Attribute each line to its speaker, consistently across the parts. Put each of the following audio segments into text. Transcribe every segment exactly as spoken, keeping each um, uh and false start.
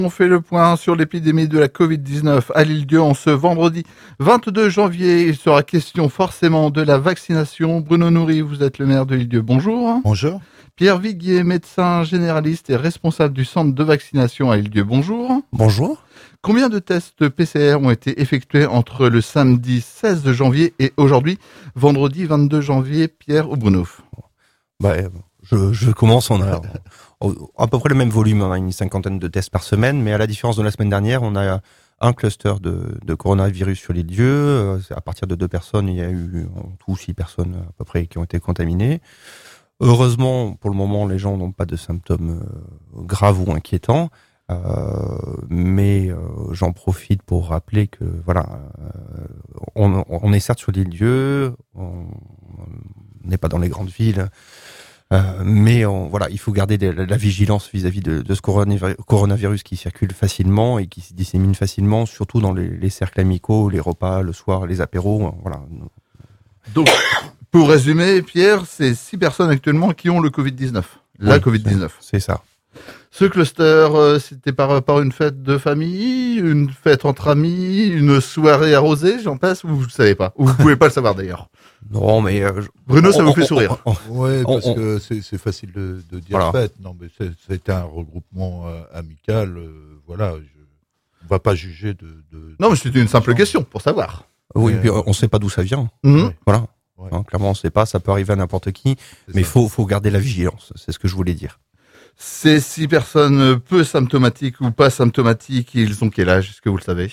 Speaker 1: On fait le point sur l'épidémie de la covid dix-neuf à l'Île-Dieu en ce vendredi vingt-deux janvier. Il sera question forcément de la vaccination. Bruno Noury, vous êtes le maire de l'Île-Dieu. Bonjour.
Speaker 2: Bonjour.
Speaker 1: Pierre Viguier, médecin généraliste et responsable du centre de vaccination à l'Île-Dieu. Bonjour.
Speaker 2: Bonjour.
Speaker 1: Combien de tests P C R ont été effectués entre le samedi seize janvier et aujourd'hui, vendredi vingt-deux janvier, Pierre ou Bruno?
Speaker 2: Bah, je, je commence, on a à peu près le même volume, on a une cinquantaine de tests par semaine, mais à la différence de la semaine dernière, on a un cluster de, de coronavirus sur l'Île-Dieu. À partir de deux personnes, il y a eu en tout six personnes à peu près qui ont été contaminées. Heureusement, pour le moment, les gens n'ont pas de symptômes graves ou inquiétants. Euh, mais euh, j'en profite pour rappeler que voilà, euh, on, on est certes sur l'Île-Dieu, on n'est pas dans les grandes villes, euh, mais on, voilà, il faut garder de, la vigilance vis-à-vis de, de ce coronavirus qui circule facilement et qui se dissémine facilement, surtout dans les, les cercles amicaux, les repas, le soir, les apéros, voilà.
Speaker 1: Donc, pour résumer, Pierre, c'est six personnes actuellement qui ont le covid dix-neuf. La
Speaker 2: Oui,
Speaker 1: covid dix-neuf.
Speaker 2: C'est ça.
Speaker 1: Ce cluster, euh, c'était par, par une fête de famille, une fête entre amis, une soirée arrosée, j'en passe, ou vous ne savez pas? Ou vous pouvez pas le savoir d'ailleurs?
Speaker 2: Non, mais... Euh,
Speaker 1: Bruno, ça
Speaker 2: on,
Speaker 1: vous fait
Speaker 2: on,
Speaker 1: sourire.
Speaker 3: Oui,
Speaker 2: on,
Speaker 3: parce
Speaker 2: on,
Speaker 3: que c'est, c'est facile de, de dire
Speaker 2: voilà.
Speaker 3: fête. Non, mais c'est, c'était un regroupement euh, amical. Euh, voilà, je, on va pas juger de... de
Speaker 1: Non, mais
Speaker 3: de,
Speaker 1: c'était une simple question, pour savoir.
Speaker 2: Oui,
Speaker 3: Mais,
Speaker 2: puis on ne sait pas d'où ça vient.
Speaker 1: Mmh.
Speaker 3: Ouais.
Speaker 2: Voilà.
Speaker 3: Ouais.
Speaker 2: Hein, clairement, on ne sait pas, ça peut arriver à n'importe qui,
Speaker 3: C'est
Speaker 2: mais il
Speaker 3: ça.
Speaker 2: faut, faut garder la vigilance, c'est ce que je voulais dire.
Speaker 1: Ces six personnes peu symptomatiques ou pas symptomatiques, ils ont quel âge? Est-ce que vous le savez?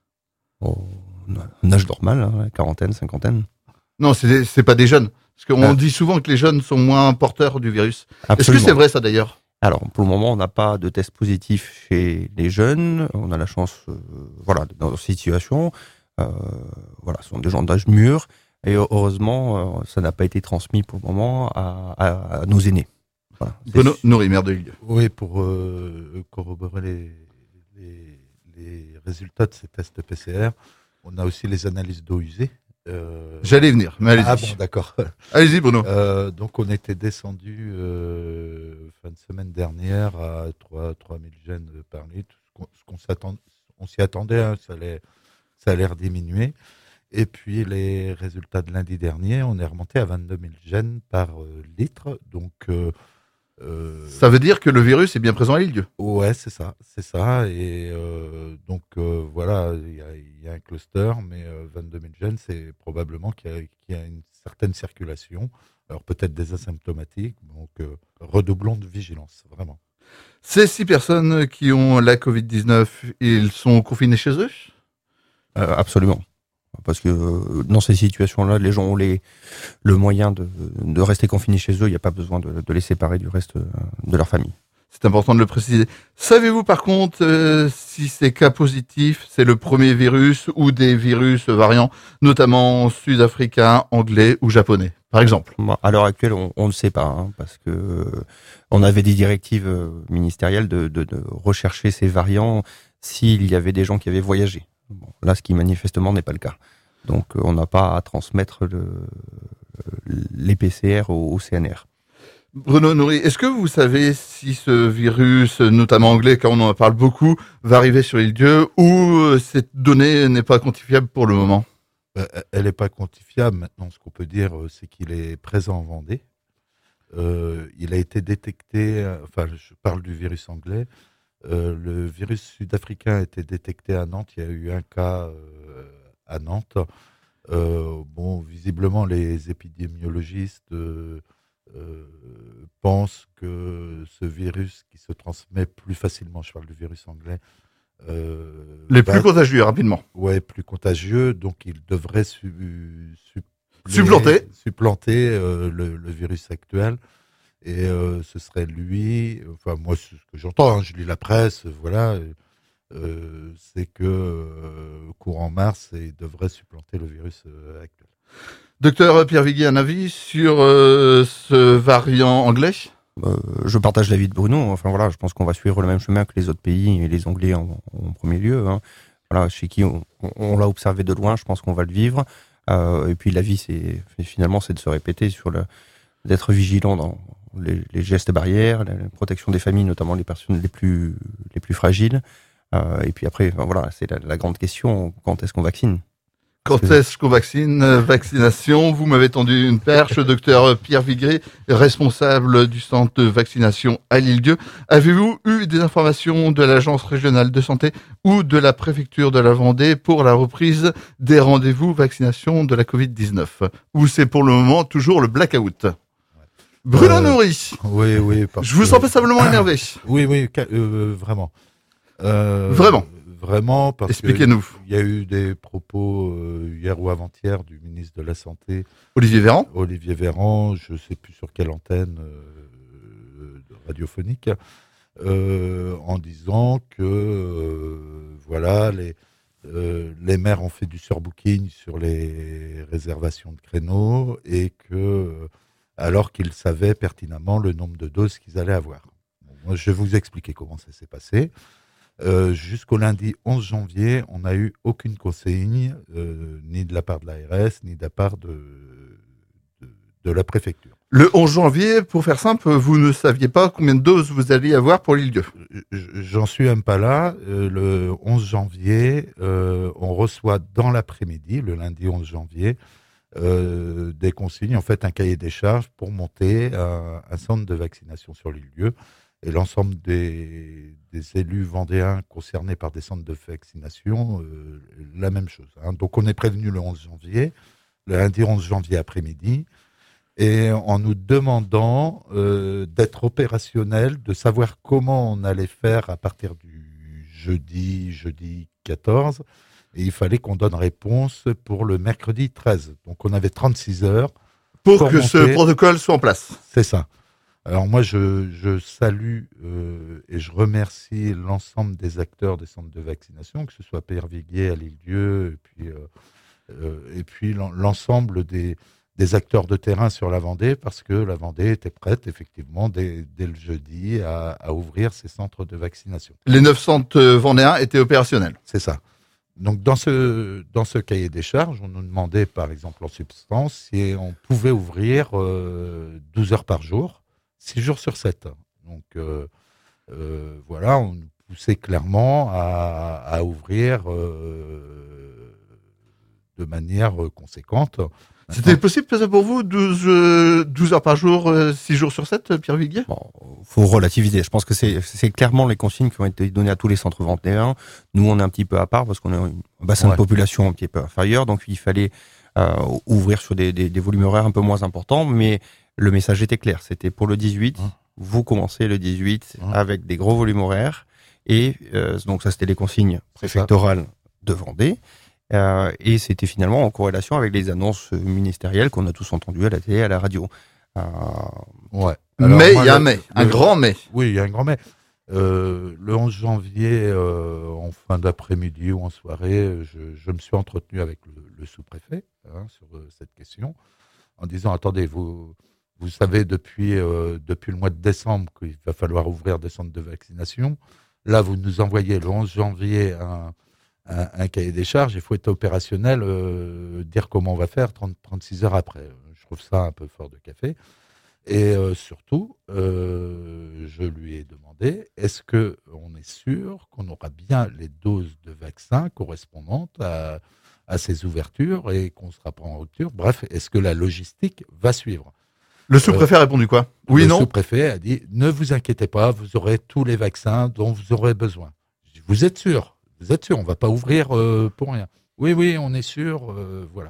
Speaker 2: Oh, un âge normal, hein, quarantaine, cinquantaine.
Speaker 1: Non, c'est, c'est pas des jeunes. Parce qu'on
Speaker 2: Ah.
Speaker 1: dit souvent que les jeunes sont moins porteurs du virus.
Speaker 2: Absolument.
Speaker 1: Est-ce que c'est vrai ça d'ailleurs?
Speaker 2: Alors, pour le moment, on n'a pas de test positif chez les jeunes. On a la chance, euh, voilà, dans cette situation. Euh, voilà, ce sont des gens d'âge mûr. Et heureusement, euh, ça n'a pas été transmis pour le moment à, à, à nos aînés. Voilà.
Speaker 1: Bruno Noury, maire de l'Île.
Speaker 3: Oui, pour euh, corroborer les, les, les résultats de ces tests P C R, on a aussi les analyses d'eau usée. Euh...
Speaker 1: J'allais y venir, mais allez-y.
Speaker 3: Ah bon, d'accord.
Speaker 1: Allez-y, Bruno.
Speaker 3: Euh, donc, on était descendu euh, fin de semaine dernière à trois mille gènes par litre. Ce qu'on, ce qu'on s'attend, on s'y attendait, hein, ça allait, ça a l'air diminuer. Et puis, les résultats de lundi dernier, on est remonté à vingt-deux mille gènes par euh, litre. Donc, euh, euh,
Speaker 1: Ça veut dire que le virus est bien présent à l'Île-Dieu.
Speaker 3: ouais, c'est ça, c'est ça. Et euh, donc, euh, voilà, il y a, y a un cluster, mais euh, vingt-deux mille gènes, c'est probablement qu'il y a, qu'il y a une certaine circulation. Alors, peut-être des asymptomatiques. Donc, euh, redoublons de vigilance, vraiment.
Speaker 1: Ces six personnes qui ont la covid dix-neuf, ils sont confinés chez eux?
Speaker 2: Euh, absolument. Parce que euh, dans ces situations-là, les gens ont les, le moyen de, de rester confinés chez eux. Il n'y a pas besoin de, de les séparer du reste de leur famille.
Speaker 1: C'est important de le préciser. Savez-vous par contre euh, si ces cas positifs, c'est le premier virus ou des virus variants, notamment sud-africains, anglais ou japonais, par exemple?
Speaker 2: Moi, à l'heure actuelle, on ne le sait pas, hein, parce que euh, on avait des directives euh, ministérielles de, de, de rechercher ces variants s'il y avait des gens qui avaient voyagé. Bon, là, ce qui manifestement n'est pas le cas. Donc, euh, on n'a pas à transmettre le, les P C R au, au C N R.
Speaker 1: Bruno Noury, est-ce que vous savez si ce virus, notamment anglais, car on en parle beaucoup, va arriver sur l'Île-Dieu ou cette donnée n'est pas quantifiable pour le moment?
Speaker 3: Euh, Elle n'est pas quantifiable. Maintenant, ce qu'on peut dire, c'est qu'il est présent en Vendée. Euh, il a été détecté, enfin, je parle du virus anglais. Euh, le virus sud-africain a été détecté à Nantes. Il y a eu un cas euh, à Nantes. Euh, bon, visiblement, les épidémiologistes euh, euh, pensent que ce virus qui se transmet plus facilement, je parle du virus anglais, euh,
Speaker 1: Les
Speaker 3: va-
Speaker 1: plus contagieux, rapidement.
Speaker 3: ouais, plus contagieux, donc il devrait su, su-
Speaker 1: Supplanter.
Speaker 3: supplanter euh, le, le virus actuel. Et euh, ce serait lui, enfin moi c'est ce que j'entends, hein, je lis la presse, voilà, euh, c'est que euh, courant mars, il devrait supplanter le virus euh, actuel.
Speaker 1: Docteur Pierre Viguier, un avis sur euh, ce variant anglais?
Speaker 2: Euh, je partage l'avis de Bruno. Enfin voilà, je pense qu'on va suivre le même chemin que les autres pays et les Anglais en, en premier lieu. Hein. Voilà, chez qui on, on, on l'a observé de loin, je pense qu'on va le vivre. Euh, et puis l'avis, c'est finalement, c'est de se répéter sur le, d'être vigilant dans les, les gestes barrières, la protection des familles, notamment les personnes les plus les plus fragiles. Euh, et puis après, ben voilà, c'est la, la grande question, quand est-ce qu'on vaccine?
Speaker 1: Quand est-ce qu'on vaccine? Vaccination, vous m'avez tendu une perche, docteur Pierre Vigré, responsable du centre de vaccination à l'Île-Dieu. Avez-vous eu des informations de l'Agence régionale de santé ou de la préfecture de la Vendée pour la reprise des rendez-vous vaccination de la covid dix-neuf? Ou c'est pour le moment toujours le blackout? Bruno euh, Nourri.
Speaker 3: Oui, oui.
Speaker 1: Je vous sens passablement énervé.
Speaker 3: Oui, oui, euh, vraiment. Euh,
Speaker 1: vraiment.
Speaker 3: Vraiment, parce
Speaker 1: Expliquez-nous.
Speaker 3: Il y a eu des propos euh, hier ou avant-hier du ministre de la Santé.
Speaker 1: Olivier Véran.
Speaker 3: Olivier Véran, je ne sais plus sur quelle antenne euh, radiophonique, euh, en disant que euh, voilà, les, euh, les maires ont fait du surbooking sur les réservations de créneaux et que, alors qu'ils savaient pertinemment le nombre de doses qu'ils allaient avoir. Bon, moi, je vais vous expliquer comment ça s'est passé. Euh, jusqu'au lundi onze janvier, on n'a eu aucune consigne, euh, ni de la part de l'A R S, ni de la part de, de, de la préfecture.
Speaker 1: Le onze janvier, pour faire simple, vous ne saviez pas combien de doses vous alliez avoir pour l'Île-Dieu?
Speaker 3: J'en suis même pas là. Euh, le onze janvier, euh, on reçoit dans l'après-midi, le lundi onze janvier, euh, des consignes, en fait un cahier des charges pour monter un, un centre de vaccination sur l'Île-Dieu. Et l'ensemble des, des élus vendéens concernés par des centres de vaccination, euh, la même chose. Hein. Donc on est prévenu le onze janvier, le lundi onze janvier après-midi, et en nous demandant euh, d'être opérationnel, de savoir comment on allait faire à partir du jeudi, jeudi quatorze, et il fallait qu'on donne réponse pour le mercredi treize. Donc on avait trente-six heures.
Speaker 1: Pour, pour que monter. Ce protocole soit en place.
Speaker 3: C'est ça. Alors moi, je, je salue euh, et je remercie l'ensemble des acteurs des centres de vaccination, que ce soit Pierre Viguier à l'Île-Dieu, et puis, euh, euh, et puis l'ensemble des, des acteurs de terrain sur la Vendée, parce que la Vendée était prête, effectivement, dès, dès le jeudi, à, à ouvrir ses centres de vaccination.
Speaker 1: Les neuf centres vendéens étaient opérationnels.
Speaker 3: C'est ça. Donc dans ce, dans ce cahier des charges, on nous demandait, par exemple, en substance, si on pouvait ouvrir euh, douze heures par jour, six jours sur sept. Donc euh, euh, voilà, on nous poussait clairement à, à ouvrir euh, de manière conséquente.
Speaker 1: C'était Maintenant, possible pour vous, douze, douze heures par jour, six jours sur sept, Pierre Viguier?
Speaker 2: Bon, faut relativiser. Je pense que c'est, c'est clairement les consignes qui ont été données à tous les centres vendéens. Nous, on est un petit peu à part parce qu'on a un bassin ouais. de population un petit peu inférieur, donc il fallait euh, ouvrir sur des, des, des volumes horaires un peu moins importants, mais le message était clair, c'était pour le dix-huit, mmh. vous commencez le dix-huit mmh. avec des gros volumes horaires, et euh, donc ça c'était les consignes préfectorales de Vendée, euh, et c'était finalement en corrélation avec les annonces ministérielles qu'on a tous entendues à la télé, à la radio. Euh...
Speaker 3: Ouais.
Speaker 1: Alors, mais il y a un mais, un le, grand mais.
Speaker 3: Oui, il y a un grand mais. Euh, le onze janvier, euh, en fin d'après-midi ou en soirée, je, je me suis entretenu avec le, le sous-préfet hein, sur euh, cette question, en disant, attendez, vous... Vous savez depuis, euh, depuis le mois de décembre qu'il va falloir ouvrir des centres de vaccination. Là, vous nous envoyez le onze janvier un, un, un cahier des charges. Il faut être opérationnel, euh, dire comment on va faire trente, trente-six heures après. Je trouve ça un peu fort de café. Et euh, surtout, euh, je lui ai demandé, est-ce qu'on est sûr qu'on aura bien les doses de vaccins correspondantes à, à ces ouvertures et qu'on ne sera pas en rupture? Bref, est-ce que la logistique va suivre?
Speaker 1: Le sous-préfet euh, a répondu quoi? Oui,
Speaker 3: le
Speaker 1: non.
Speaker 3: Le sous-préfet a dit, ne vous inquiétez pas, vous aurez tous les vaccins dont vous aurez besoin. Je dis, vous êtes sûr? Vous êtes sûr? On ne va pas ouvrir euh, pour rien. Oui, oui, on est sûr. Euh, voilà.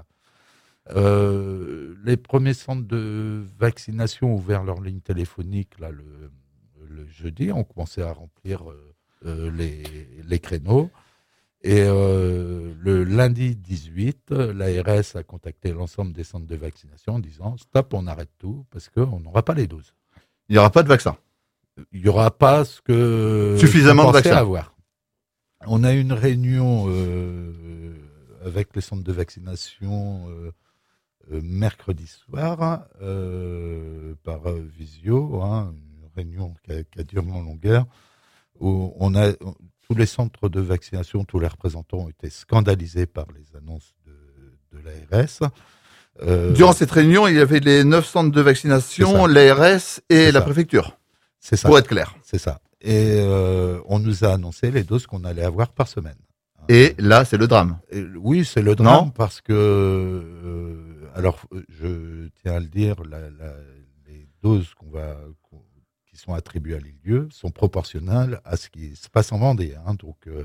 Speaker 3: Euh, les premiers centres de vaccination ont ouvert leur ligne téléphonique là, le, le jeudi. On commençait à remplir euh, les, les créneaux. Et euh, le lundi dix-huit, l'A R S a contacté l'ensemble des centres de vaccination en disant « Stop, on arrête tout parce qu'on n'aura pas les doses. »
Speaker 1: Il n'y aura pas de vaccin.
Speaker 3: Il n'y aura pas ce que...
Speaker 1: Suffisamment de vaccins.
Speaker 3: Avoir. On a eu une réunion euh, avec les centres de vaccination euh, euh, mercredi soir euh, par euh, visio, hein, une réunion qui a, qui a duré en longueur, où on a... Tous les centres de vaccination, tous les représentants ont été scandalisés par les annonces de, de l'A R S.
Speaker 1: Euh, Durant cette réunion, il y avait les neuf centres de vaccination, l'A R S et la préfecture.
Speaker 3: C'est ça.
Speaker 1: Pour être clair.
Speaker 3: C'est ça. Et euh, on nous a annoncé les doses qu'on allait avoir par semaine.
Speaker 1: Et là, c'est le drame.
Speaker 3: Et, oui, c'est le drame non parce que, euh, alors, je tiens à le dire, la, la, les doses qu'on va, qu'on, qui sont attribuées à l'Île-Dieu sont proportionnelles à ce qui se passe en Vendée. Hein, donc, euh,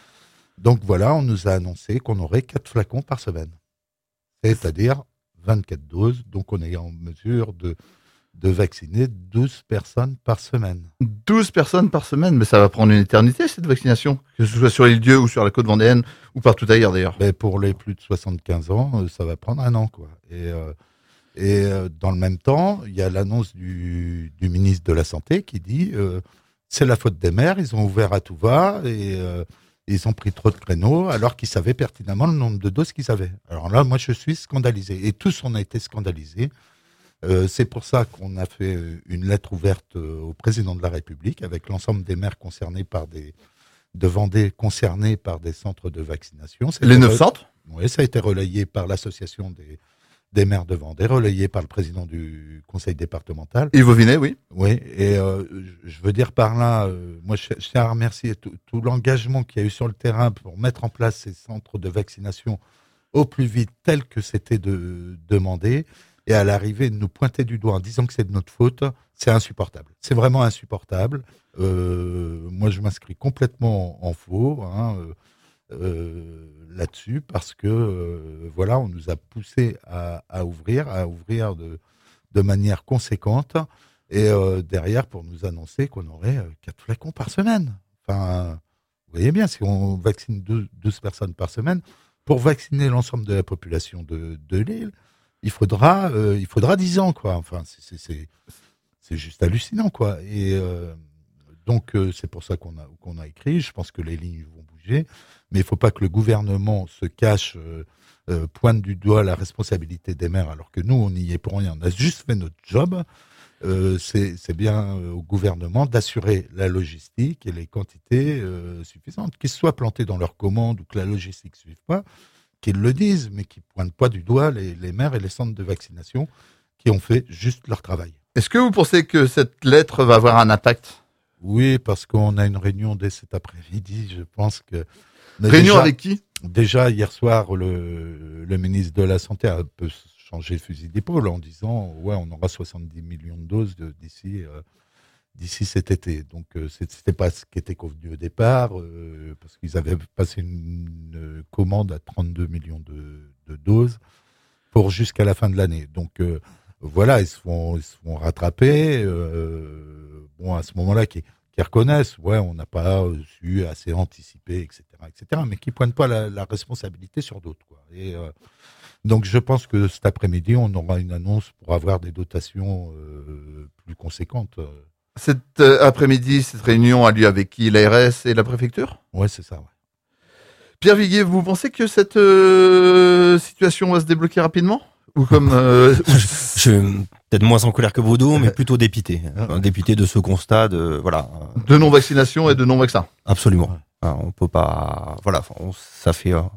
Speaker 3: donc voilà, on nous a annoncé qu'on aurait quatre flacons par semaine, c'est-à-dire vingt-quatre doses. Donc on est en mesure de de vacciner douze personnes par semaine.
Speaker 1: douze personnes par semaine, mais ça va prendre une éternité, cette vaccination, que ce soit sur l'Île-Dieu ou sur la côte vendéenne, ou partout ailleurs d'ailleurs.
Speaker 3: Mais pour les plus de soixante-quinze ans, ça va prendre un an, quoi. Et, euh, et euh, dans le même temps, il y a l'annonce du, du ministre de la Santé qui dit euh, c'est la faute des maires, ils ont ouvert à tout va, et euh, ils ont pris trop de créneaux, alors qu'ils savaient pertinemment le nombre de doses qu'ils avaient. Alors là, moi, je suis scandalisé. Et tous, on a été scandalisés. Euh, c'est pour ça qu'on a fait une lettre ouverte au président de la République avec l'ensemble des maires concernés par des de Vendée concernés par des centres de vaccination. C'est
Speaker 1: les neuf centres ?
Speaker 3: Oui, ça a été relayé par l'association des des maires de Vendée, relayé par le président du conseil départemental.
Speaker 1: Yves Auvinet, oui.
Speaker 3: Oui, et euh, je veux dire par là, euh, moi je, je tiens à remercier tout, tout l'engagement qu'il y a eu sur le terrain pour mettre en place ces centres de vaccination au plus vite, tel que c'était de, demandé. Et à l'arrivée, de nous pointer du doigt en disant que c'est de notre faute, c'est insupportable. C'est vraiment insupportable. Euh, moi, je m'inscris complètement en faux hein, euh, euh, là-dessus parce que euh, voilà, on nous a poussé à, à ouvrir, à ouvrir de, de manière conséquente, et euh, derrière pour nous annoncer qu'on aurait euh, quatre flacons par semaine. Enfin, vous voyez bien, si on vaccine douze personnes par semaine, pour vacciner l'ensemble de la population de, de l'île, il faudra, euh, il faudra dix ans, quoi. Enfin, c'est, c'est, c'est juste hallucinant, quoi. Et euh, donc, euh, c'est pour ça qu'on a, qu'on a écrit. Je pense que les lignes vont bouger, mais il ne faut pas que le gouvernement se cache, euh, euh, pointe du doigt la responsabilité des maires, alors que nous, on n'y est pour rien. On a juste fait notre job. Euh, c'est, c'est bien au gouvernement d'assurer la logistique et les quantités euh, suffisantes, qu'ils soient plantés dans leurs commandes ou que la logistique ne suive pas. Qu'ils le disent, mais qui ne pointent pas du doigt les, les maires et les centres de vaccination qui ont fait juste leur travail.
Speaker 1: Est-ce que vous pensez que cette lettre va avoir un impact ?
Speaker 3: Oui, parce qu'on a une réunion dès cet après-midi, je pense que...
Speaker 1: Réunion
Speaker 3: déjà,
Speaker 1: avec qui ?
Speaker 3: Déjà, hier soir, le, le ministre de la Santé a un peu changé le fusil d'épaule en disant « Ouais, on aura soixante-dix millions de doses de, d'ici... Euh, d'ici cet été. » Donc, euh, c'était pas ce qui était convenu au départ, euh, parce qu'ils avaient passé une, une commande à trente-deux millions de, de doses pour jusqu'à la fin de l'année. Donc, euh, voilà, ils se font, ils se font rattraper. Euh, bon, à ce moment-là, qui, qui reconnaissent, ouais, on n'a pas su assez anticiper, et cetera, et cetera, mais qui pointent pas la, la responsabilité sur d'autres, quoi. Et euh, donc, je pense que cet après-midi, on aura une annonce pour avoir des dotations euh, plus conséquentes.
Speaker 1: Cet euh, après-midi, cette réunion a lieu avec qui ? L'A R S et la préfecture ?
Speaker 3: Ouais, c'est ça, ouais.
Speaker 1: Pierre Viguier, vous pensez que cette euh, situation va se débloquer rapidement ? Ou comme euh...
Speaker 2: je, je suis peut-être moins en colère que Baudot, mais plutôt dépité. Un dépité de ce constat de voilà.
Speaker 1: De non-vaccination et de non-vaccin.
Speaker 2: Absolument. Ouais. On peut pas. Voilà. On, ça fait. Euh,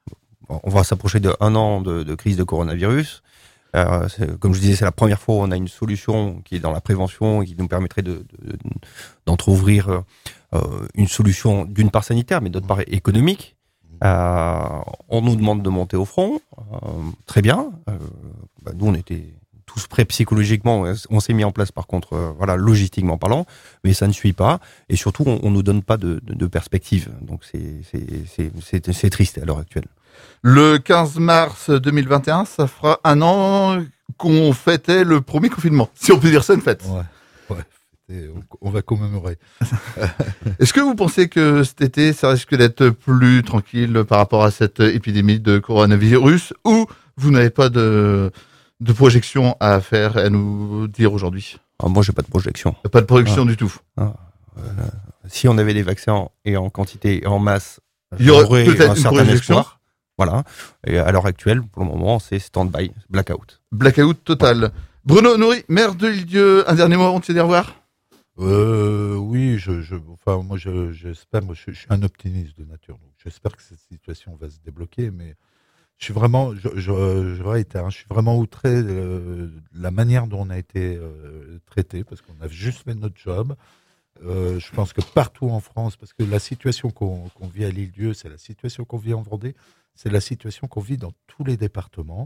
Speaker 2: on va s'approcher de un an de, de crise de coronavirus. Euh, comme je disais, c'est la première fois où on a une solution qui est dans la prévention et qui nous permettrait de, de, d'entrouvrir euh, une solution d'une part sanitaire, mais d'autre part économique. Euh, on nous demande de monter au front, euh, très bien. Euh, bah, nous, on était tous prêts psychologiquement. On s'est mis en place, par contre, euh, voilà, logistiquement parlant, mais ça ne suit pas. Et surtout, on, on nous donne pas de, de, de perspective. Donc, c'est, c'est, c'est, c'est, c'est triste à l'heure actuelle.
Speaker 1: Le quinze mars deux mille vingt et un, ça fera un an qu'on fêtait le premier confinement. Si on peut dire ça, une fête.
Speaker 3: Ouais, ouais. Et on va commémorer.
Speaker 1: Est-ce que vous pensez que cet été, ça risque d'être plus tranquille par rapport à cette épidémie de coronavirus, ou vous n'avez pas de, de projection à faire, à nous dire aujourd'hui ?
Speaker 2: Ah, moi, j'ai pas de projection.
Speaker 1: Pas de projection
Speaker 2: ah.
Speaker 1: du tout.
Speaker 2: Ah. Euh, si on avait des vaccins et en quantité et en masse,
Speaker 1: il y aurait
Speaker 2: j'aurais
Speaker 1: peut-être
Speaker 2: un
Speaker 1: une
Speaker 2: certain
Speaker 1: projection.
Speaker 2: Espoir. Voilà. Et à l'heure actuelle, pour le moment, c'est stand-by, blackout.
Speaker 1: Blackout total. Ouais. Bruno Nourry, maire de l'Île-Dieu, un dernier mot avant de se dire au revoir ?
Speaker 3: Euh, oui, je, je, enfin, moi, je, j'espère, moi, je, je suis un optimiste de nature, donc j'espère que cette situation va se débloquer, mais je suis vraiment, je, je, je réitère, hein, je suis vraiment outré de la manière dont on a été euh, traité, parce qu'on a juste fait notre job. Euh, je pense que partout en France, parce que la situation qu'on qu'on vit à l'Île-Dieu, c'est la situation qu'on vit en Vendée, c'est la situation qu'on vit dans tous les départements.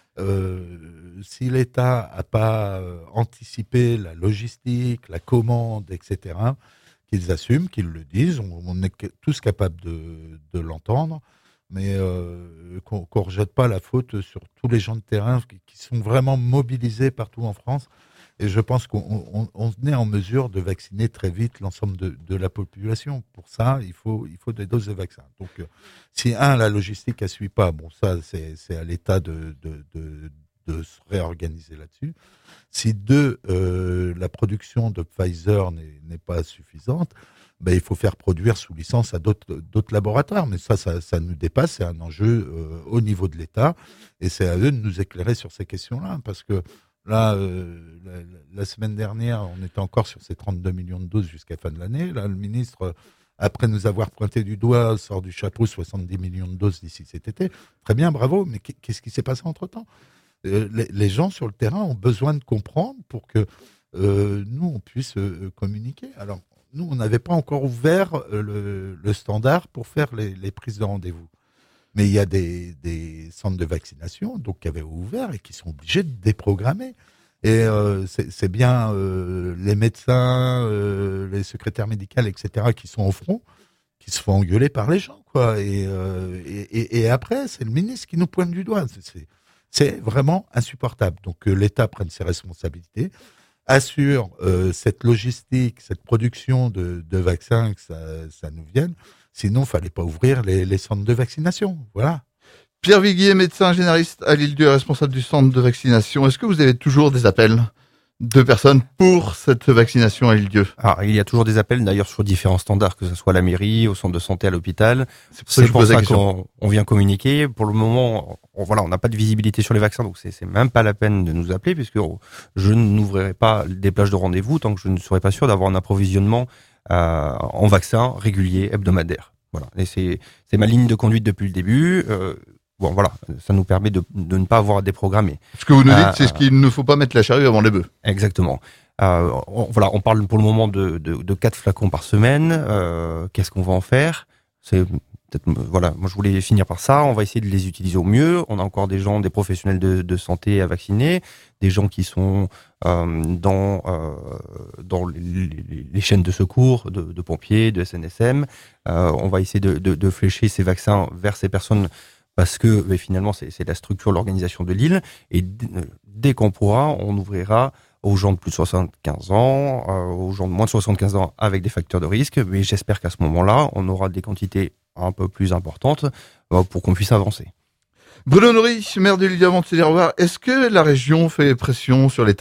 Speaker 3: Euh, si l'État n'a pas euh, anticipé la logistique, la commande, et cetera, qu'ils assument, qu'ils le disent, on, on est tous capables de, de l'entendre, mais euh, qu'on ne rejette pas la faute sur tous les gens de terrain qui, qui sont vraiment mobilisés partout en France. Et je pense qu'on on, on est en mesure de vacciner très vite l'ensemble de, de la population. Pour ça, il faut, il faut des doses de vaccins. Donc, euh, si un, la logistique ne suit pas, bon, ça, c'est, c'est à l'État de, de, de, de se réorganiser là-dessus. Si deux, euh, la production de Pfizer n'est, n'est pas suffisante, ben, il faut faire produire sous licence à d'autres, d'autres laboratoires. Mais ça, ça, ça nous dépasse. C'est un enjeu euh, au niveau de l'État. Et c'est à eux de nous éclairer sur ces questions-là. Parce que là, euh, la, la semaine dernière, on était encore sur ces trente-deux millions de doses jusqu'à la fin de l'année. Là, le ministre, après nous avoir pointé du doigt, sort du chapeau soixante-dix millions de doses d'ici cet été. Très bien, bravo. Mais qu'est-ce qui s'est passé entre-temps ? euh, les, les gens sur le terrain ont besoin de comprendre pour que euh, nous, on puisse euh, communiquer. Alors, nous, on n'avait pas encore ouvert euh, le, le standard pour faire les, les prises de rendez-vous. Mais il y a des, des centres de vaccination donc, qui avaient ouvert et qui sont obligés de déprogrammer. Et euh, c'est, c'est bien euh, les médecins, euh, les secrétaires médicaux, et cetera, qui sont au front, qui se font engueuler par les gens. Quoi. Et, euh, et, et, et après, c'est le ministre qui nous pointe du doigt. C'est, c'est, c'est vraiment insupportable. Donc que l'État prenne ses responsabilités, assure euh, cette logistique, cette production de, de vaccins, que ça, ça nous vienne. Sinon, il ne fallait pas ouvrir les, les centres de vaccination. Voilà.
Speaker 1: Pierre Viguier, médecin généraliste à l'Île-Dieu, responsable du centre de vaccination. Est-ce que vous avez toujours des appels de personnes pour cette vaccination à l'Île-Dieu ?
Speaker 2: Ah, il y a toujours des appels, d'ailleurs, sur différents standards, que ce soit à la mairie, au centre de santé, à l'hôpital.
Speaker 1: C'est pour ça,
Speaker 2: c'est pour ça qu'on on vient communiquer. Pour le moment, on, voilà, on n'a pas de visibilité sur les vaccins, donc c'est, c'est même pas la peine de nous appeler, puisque je n'ouvrirai pas des plages de rendez-vous tant que je ne serai pas sûr d'avoir un approvisionnement euh, en vaccins réguliers, hebdomadaires. Voilà. Et c'est, c'est ma ligne de conduite depuis le début. Euh, Bon, voilà, ça nous permet de, de ne pas avoir à déprogrammer.
Speaker 1: Ce que vous nous dites,
Speaker 2: euh,
Speaker 1: c'est ce qu'il ne faut pas mettre la charrue avant les bœufs.
Speaker 2: Exactement. Euh, on, voilà, on parle pour le moment de, de, de quatre flacons par semaine. Euh, qu'est-ce qu'on va en faire ? C'est peut-être, voilà, moi je voulais finir par ça. On va essayer de les utiliser au mieux. On a encore des gens, des professionnels de, de santé à vacciner, des gens qui sont euh, dans euh, dans les, les, les chaînes de secours, de, de pompiers, de S N S M. Euh, on va essayer de, de, de flécher ces vaccins vers ces personnes. Parce que mais finalement, c'est, c'est la structure, l'organisation de l'île. Et d- dès qu'on pourra, on ouvrira aux gens de plus de soixante-quinze ans, euh, aux gens de moins de soixante-quinze ans avec des facteurs de risque. Mais j'espère qu'à ce moment-là, on aura des quantités un peu plus importantes euh, pour qu'on puisse avancer.
Speaker 1: Bruno Nory, maire de l'Île-Dieu, Montier-les-Rois, est-ce que la région fait pression sur l'État ?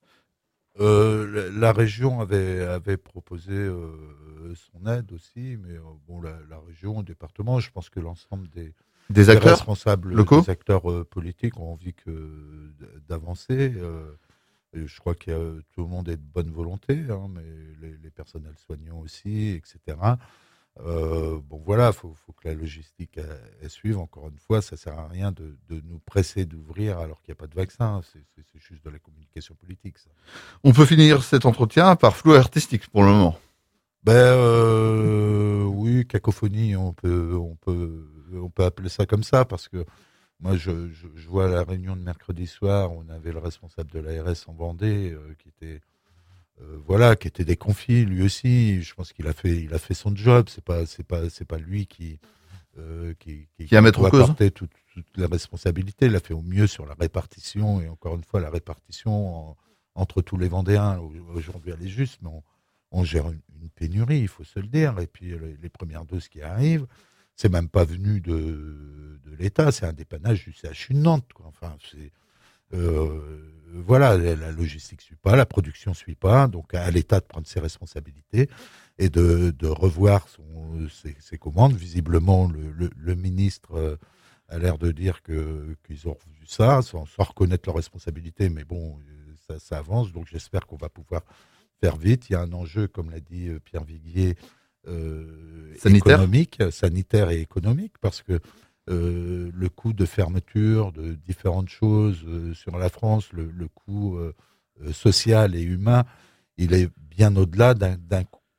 Speaker 3: Euh, la, la région avait, avait proposé euh, son aide aussi, mais euh, bon, la, la région, le département, je pense que l'ensemble des
Speaker 1: Des
Speaker 3: Les
Speaker 1: acteurs
Speaker 3: responsables,
Speaker 1: locaux,
Speaker 3: des acteurs euh, politiques ont envie que d'avancer. Euh, et je crois que euh, tout le monde est de bonne volonté, hein, mais les, les personnels soignants aussi, et cetera. Euh, bon voilà, il faut, faut que la logistique elle, elle suive. Encore une fois, ça sert à rien de, de nous presser d'ouvrir alors qu'il n'y a pas de vaccin. C'est, c'est, c'est juste de la communication politique. Ça.
Speaker 1: On peut finir cet entretien par flou artistique pour le moment.
Speaker 3: Ben euh, oui, cacophonie, on peut, on peut, on peut appeler ça comme ça parce que moi, je, je, je vois la réunion de mercredi soir, on avait le responsable de l'A R S en Vendée euh, qui était, euh, voilà, qui était déconfit lui aussi. Je pense qu'il a fait, il a fait son job. C'est pas, c'est pas, c'est pas lui qui, euh, qui, qui,
Speaker 1: qui a à mettre en cause.
Speaker 3: Porter toute, toute la responsabilité. Il a fait au mieux sur la répartition et encore une fois la répartition en, entre tous les Vendéens. Aujourd'hui, elle est juste, mais on, on gère une, une pénurie, il faut se le dire. Et puis les, les premières doses qui arrivent, c'est même pas venu de, de l'État, c'est un dépannage du C H U de Nantes. Quoi. Enfin, c'est, euh, voilà, la, la logistique suit pas, la production suit pas, donc à l'État de prendre ses responsabilités et de, de revoir son, ses, ses commandes. Visiblement, le, le, le ministre a l'air de dire que, qu'ils ont revu ça, sans, sans reconnaître leurs responsabilités, mais bon, ça, ça avance, donc j'espère qu'on va pouvoir faire vite. Il y a un enjeu, comme l'a dit Pierre Viguier, euh,
Speaker 1: sanitaire.
Speaker 3: économique, sanitaire et économique, parce que euh, le coût de fermeture de différentes choses euh, sur la France, le, le coût euh, social et humain, il est bien au-delà d'un, d'un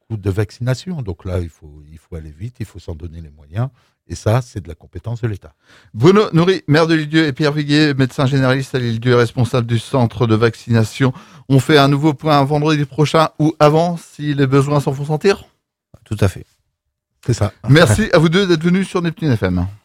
Speaker 3: beaucoup de vaccinations. Donc là, il faut, il faut aller vite, il faut s'en donner les moyens. Et ça, c'est de la compétence de l'État.
Speaker 1: Bruno Noury, maire de l'Île-Dieu, et Pierre Viguier, médecin généraliste à l'Île-Dieu, responsable du centre de vaccination. On fait un nouveau point vendredi prochain ou avant, si les besoins s'en font sentir.
Speaker 2: Tout à fait.
Speaker 3: C'est ça.
Speaker 1: Merci à vous deux d'être venus sur Neptune F M.